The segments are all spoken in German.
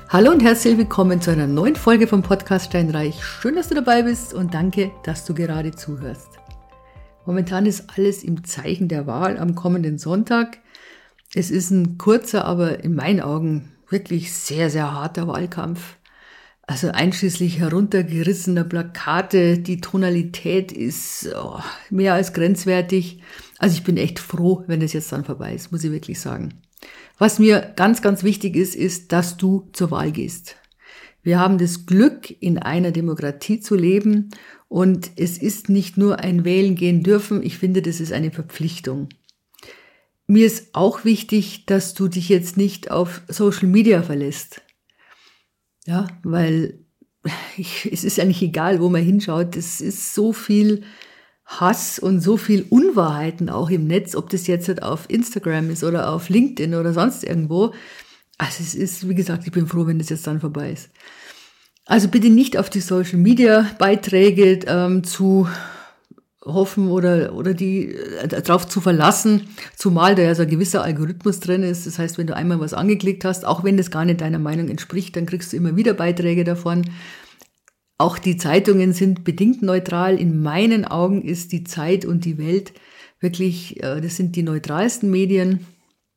Hallo und herzlich willkommen zu einer neuen Folge vom Podcast Steinreich. Schön, dass du dabei bist und danke, dass du gerade zuhörst. Momentan ist alles im Zeichen der Wahl am kommenden Sonntag. Es ist ein kurzer, aber in meinen Augen wirklich sehr, sehr harter Wahlkampf. Also einschließlich heruntergerissener Plakate, die Tonalität ist mehr als grenzwertig. Also ich bin echt froh, wenn es jetzt dann vorbei ist, muss ich wirklich sagen. Was mir ganz, ganz wichtig ist, dass du zur Wahl gehst. Wir haben das Glück, in einer Demokratie zu leben und es ist nicht nur ein Wählen gehen dürfen, ich finde, das ist eine Verpflichtung. Mir ist auch wichtig, dass du dich jetzt nicht auf Social Media verlässt. Ja, weil es ist eigentlich egal, wo man hinschaut, es ist so viel Hass und so viel Unwahrheiten auch im Netz, ob das jetzt auf Instagram ist oder auf LinkedIn oder sonst irgendwo. Also es ist, wie gesagt, ich bin froh, wenn das jetzt dann vorbei ist. Also bitte nicht auf die Social Media Beiträge zu hoffen oder die darauf zu verlassen, zumal da ja so ein gewisser Algorithmus drin ist. Das heißt, wenn du einmal was angeklickt hast, auch wenn das gar nicht deiner Meinung entspricht, dann kriegst du immer wieder Beiträge davon. Auch die Zeitungen sind bedingt neutral. In meinen Augen ist die Zeit und die Welt wirklich, das sind die neutralsten Medien.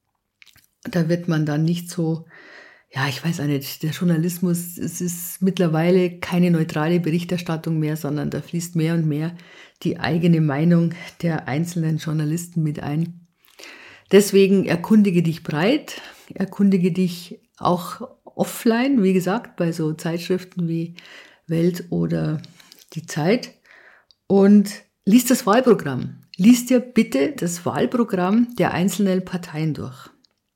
Da wird man dann nicht so, ja, ich weiß auch nicht, der Journalismus, es ist mittlerweile keine neutrale Berichterstattung mehr, sondern da fließt mehr und mehr die eigene Meinung der einzelnen Journalisten mit ein. Deswegen erkundige dich breit, erkundige dich auch offline, wie gesagt, bei so Zeitschriften wie Welt oder die Zeit und lies das Wahlprogramm. Lies dir bitte das Wahlprogramm der einzelnen Parteien durch.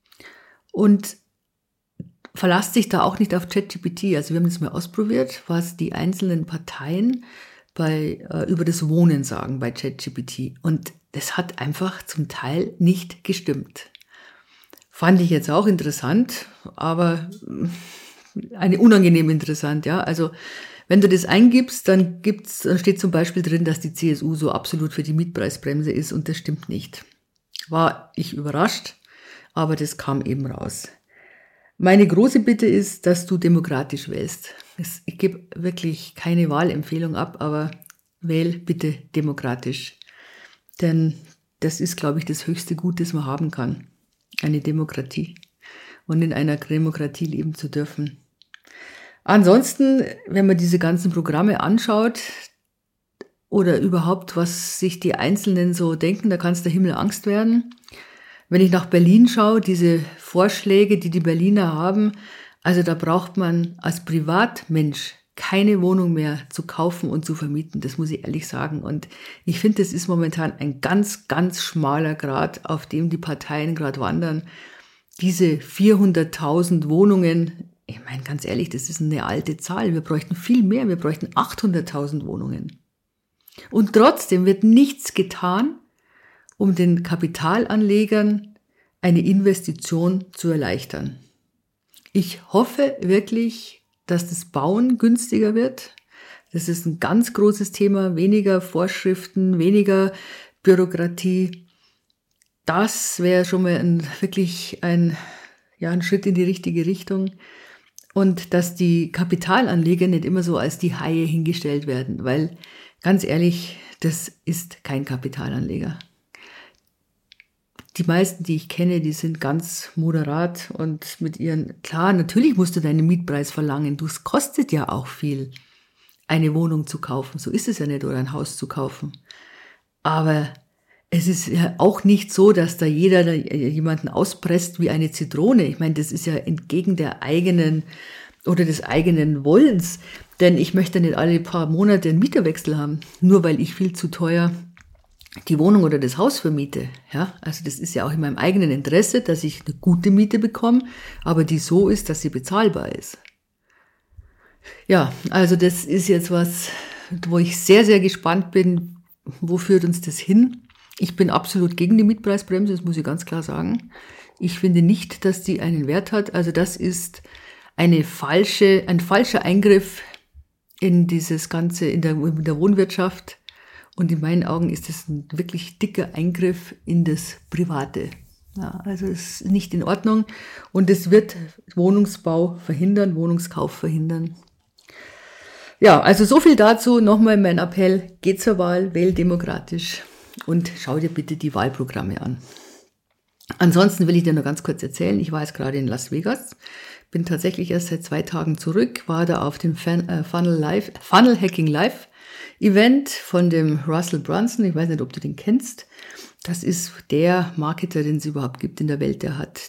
Und verlass dich da auch nicht auf ChatGPT. Also wir haben das mal ausprobiert, was die einzelnen Parteien über das Wohnen sagen bei ChatGPT. Und das hat einfach zum Teil nicht gestimmt. Fand ich jetzt auch interessant, aber eine unangenehm interessant, ja. Also wenn du das eingibst, dann steht zum Beispiel drin, dass die CSU so absolut für die Mietpreisbremse ist und das stimmt nicht. War ich überrascht, aber das kam eben raus. Meine große Bitte ist, dass du demokratisch wählst. Ich gebe wirklich keine Wahlempfehlung ab, aber wähl bitte demokratisch. Denn das ist, glaube ich, das höchste Gut, das man haben kann. Eine Demokratie. Und in einer Demokratie leben zu dürfen. Ansonsten, wenn man diese ganzen Programme anschaut oder überhaupt, was sich die Einzelnen so denken, da kann es der Himmel Angst werden. Wenn ich nach Berlin schaue, diese Vorschläge, die Berliner haben, also da braucht man als Privatmensch keine Wohnung mehr zu kaufen und zu vermieten, das muss ich ehrlich sagen. Und ich finde, das ist momentan ein ganz, ganz schmaler Grat, auf dem die Parteien gerade wandern. Diese 400.000 Wohnungen, ich meine, ganz ehrlich, das ist eine alte Zahl. Wir bräuchten viel mehr. Wir bräuchten 800.000 Wohnungen. Und trotzdem wird nichts getan, um den Kapitalanlegern eine Investition zu erleichtern. Ich hoffe wirklich, dass das Bauen günstiger wird. Das ist ein ganz großes Thema. Weniger Vorschriften, weniger Bürokratie. Das wäre schon mal wirklich ein Schritt in die richtige Richtung. Und dass die Kapitalanleger nicht immer so als die Haie hingestellt werden, weil ganz ehrlich, das ist kein Kapitalanleger. Die meisten, die ich kenne, die sind ganz moderat und mit klar, natürlich musst du deinen Mietpreis verlangen, es kostet ja auch viel, eine Wohnung zu kaufen, so ist es ja nicht, oder ein Haus zu kaufen. Aber es ist ja auch nicht so, dass da jeder jemanden auspresst wie eine Zitrone. Ich meine, das ist ja entgegen der eigenen oder des eigenen Wollens. Denn ich möchte nicht alle paar Monate einen Mieterwechsel haben, nur weil ich viel zu teuer die Wohnung oder das Haus vermiete. Ja, also das ist ja auch in meinem eigenen Interesse, dass ich eine gute Miete bekomme, aber die so ist, dass sie bezahlbar ist. Ja, also das ist jetzt was, wo ich sehr, sehr gespannt bin, wo führt uns das hin? Ich bin absolut gegen die Mietpreisbremse, das muss ich ganz klar sagen. Ich finde nicht, dass die einen Wert hat. Also das ist ein falscher Eingriff in dieses Ganze, in der Wohnwirtschaft. Und in meinen Augen ist das ein wirklich dicker Eingriff in das Private. Ja, also es ist nicht in Ordnung und es wird Wohnungskauf verhindern. Ja, also so viel dazu. Nochmal mein Appell, geht zur Wahl, wähl demokratisch und schau dir bitte die Wahlprogramme an. Ansonsten will ich dir noch ganz kurz erzählen, ich war jetzt gerade in Las Vegas, bin tatsächlich erst seit 2 Tagen zurück, war da auf dem Funnel Hacking Live Event von dem Russell Brunson, ich weiß nicht, ob du den kennst. Das ist der Marketer, den es überhaupt gibt in der Welt, der hat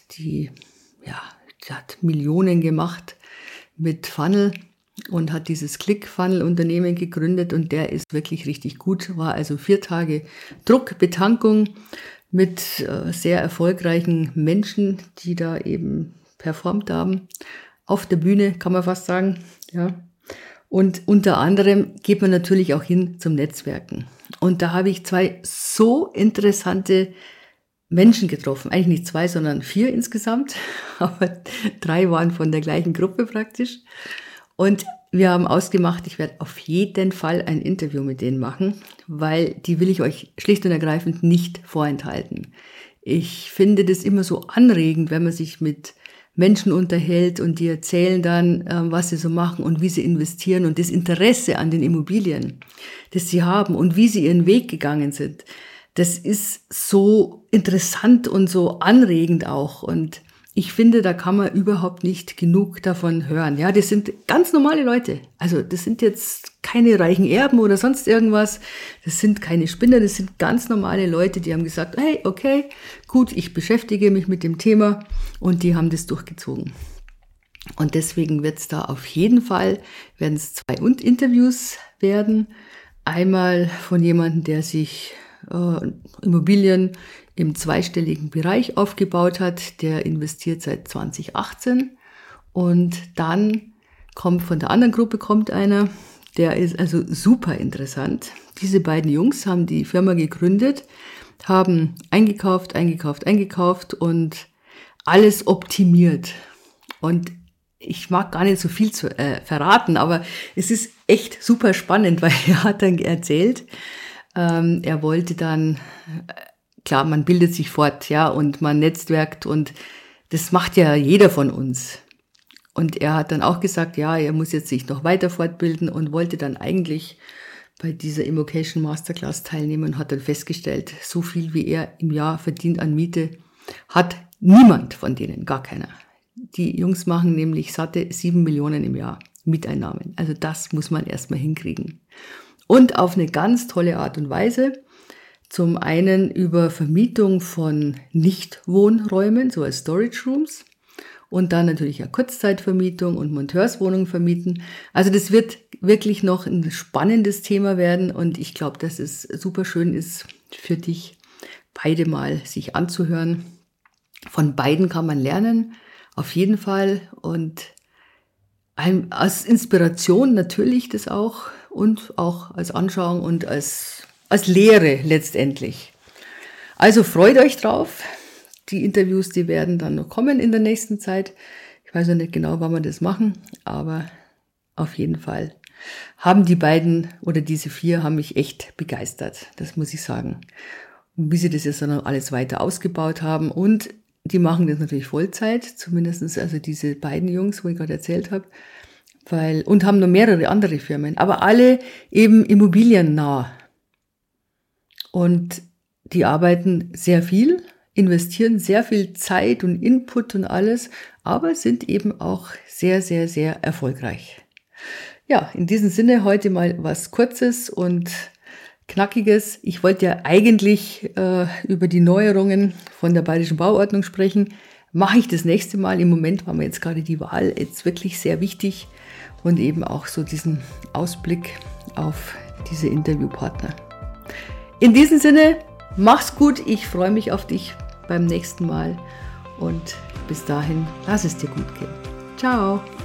Millionen gemacht mit Funnel und hat dieses Click-Funnel-Unternehmen gegründet und der ist wirklich richtig gut, war also 4 Tage Druckbetankung mit sehr erfolgreichen Menschen, die da eben performt haben. Auf der Bühne, kann man fast sagen. Ja. Und unter anderem geht man natürlich auch hin zum Netzwerken. Und da habe ich 2 so interessante Menschen getroffen. Eigentlich nicht 2, sondern 4 insgesamt. Aber 3 waren von der gleichen Gruppe praktisch. Und wir haben ausgemacht, ich werde auf jeden Fall ein Interview mit denen machen, weil die will ich euch schlicht und ergreifend nicht vorenthalten. Ich finde das immer so anregend, wenn man sich mit Menschen unterhält und die erzählen dann, was sie so machen und wie sie investieren und das Interesse an den Immobilien, das sie haben und wie sie ihren Weg gegangen sind. Das ist so interessant und so anregend auch und ich finde, da kann man überhaupt nicht genug davon hören. Ja, das sind ganz normale Leute. Also das sind jetzt keine reichen Erben oder sonst irgendwas. Das sind keine Spinner, das sind ganz normale Leute, die haben gesagt, hey, okay, gut, ich beschäftige mich mit dem Thema und die haben das durchgezogen. Und deswegen wird es da auf jeden Fall, werden es 2 Interviews werden. Einmal von jemandem, der sich Immobilien im zweistelligen Bereich aufgebaut hat, der investiert seit 2018 und dann kommt von der anderen Gruppe einer, der ist also super interessant. Diese beiden Jungs haben die Firma gegründet, haben eingekauft und alles optimiert. Und ich mag gar nicht so viel verraten, aber es ist echt super spannend, weil er hat dann erzählt, er wollte dann, klar, man bildet sich fort, ja, und man netzwerkt und das macht ja jeder von uns. Und er hat dann auch gesagt, ja, er muss jetzt sich noch weiter fortbilden und wollte dann eigentlich bei dieser Immocation Masterclass teilnehmen und hat dann festgestellt, so viel wie er im Jahr verdient an Miete, hat niemand von denen, gar keiner. Die Jungs machen nämlich satte 7 Millionen im Jahr Mieteinnahmen. Also das muss man erstmal hinkriegen. Und auf eine ganz tolle Art und Weise. Zum einen über Vermietung von Nichtwohnräumen, so als Storage Rooms. Und dann natürlich eine Kurzzeitvermietung und Monteurswohnungen vermieten. Also das wird wirklich noch ein spannendes Thema werden. Und ich glaube, dass es super schön ist für dich, beide mal sich anzuhören. Von beiden kann man lernen, auf jeden Fall. Und als Inspiration natürlich das auch. Und auch als Anschauung und als Lehre letztendlich. Also freut euch drauf. Die Interviews, die werden dann noch kommen in der nächsten Zeit. Ich weiß noch nicht genau, wann wir das machen, aber auf jeden Fall haben die beiden oder diese 4 haben mich echt begeistert. Das muss ich sagen. Und wie sie das jetzt dann alles weiter ausgebaut haben und die machen das natürlich Vollzeit, zumindest also diese beiden Jungs, wo ich gerade erzählt habe. Und haben noch mehrere andere Firmen, aber alle eben immobiliennah. Und die arbeiten sehr viel, investieren sehr viel Zeit und Input und alles, aber sind eben auch sehr, sehr, sehr erfolgreich. Ja, in diesem Sinne heute mal was Kurzes und Knackiges. Ich wollte ja eigentlich über die Neuerungen von der Bayerischen Bauordnung sprechen. Mache ich das nächste Mal. Im Moment war mir jetzt gerade die Wahl jetzt wirklich sehr wichtig. Und eben auch so diesen Ausblick auf diese Interviewpartner. In diesem Sinne, mach's gut. Ich freue mich auf dich beim nächsten Mal. Und bis dahin, lass es dir gut gehen. Ciao.